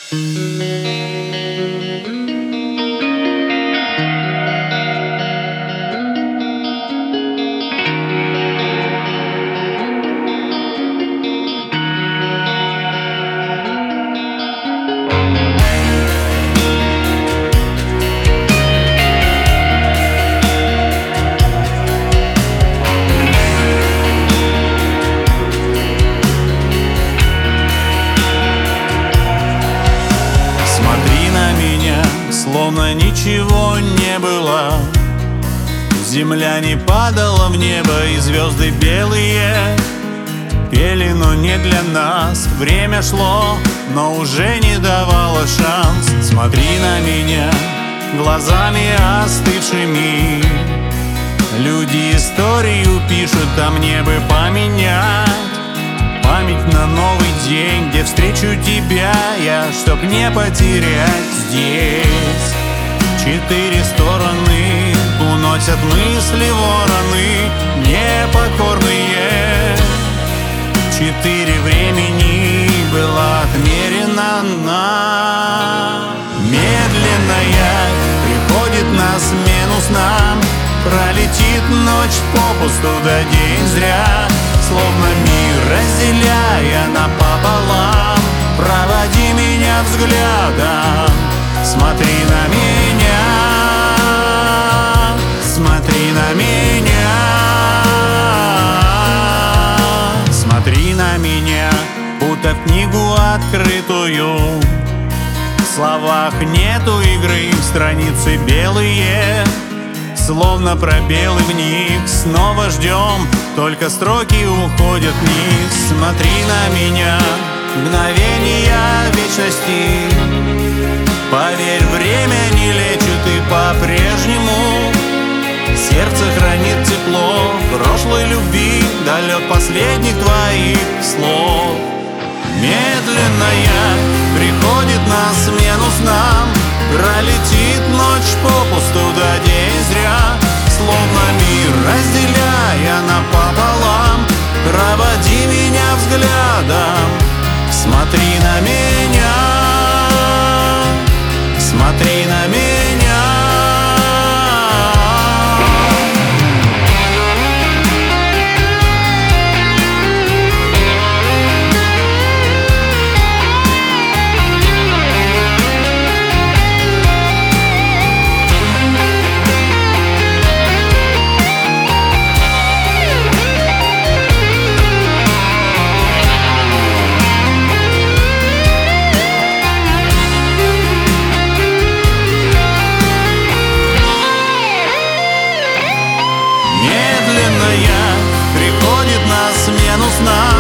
Словно ничего не было, земля не падала в небо, и звезды белые пели, но не для нас. Время шло, но уже не давало шанс. Смотри на меня глазами остывшими. Люди историю пишут, а мне бы поменять память на новый день, где встречу тебя я, чтоб не потерять здесь. 4 стороны уносят мысли вороны непокорные. 4 времени было отмерено нам. Медленная приходит на смену снам. Пролетит ночь попусту, да день зря. Словно мир разделяя напополам, проводи меня взглядом, смотри на меня, смотри на меня, смотри на меня, будто в книгу открытую. В словах нету игры, страницы белые, словно пробелы в них. Снова ждем, только строки уходят вниз. Смотри на меня, мгновения вечности. Поверь, время не лечит и по-прежнему сердце хранит тепло прошлой любви, далек последних твоих слов. Медленная приходит на смену снам. Пролетит ночь попусту, да день зря. Словно мир разделяя напополам, проводи меня взглядом, смотри на меня, смотри на меня. Приходит на смену снам.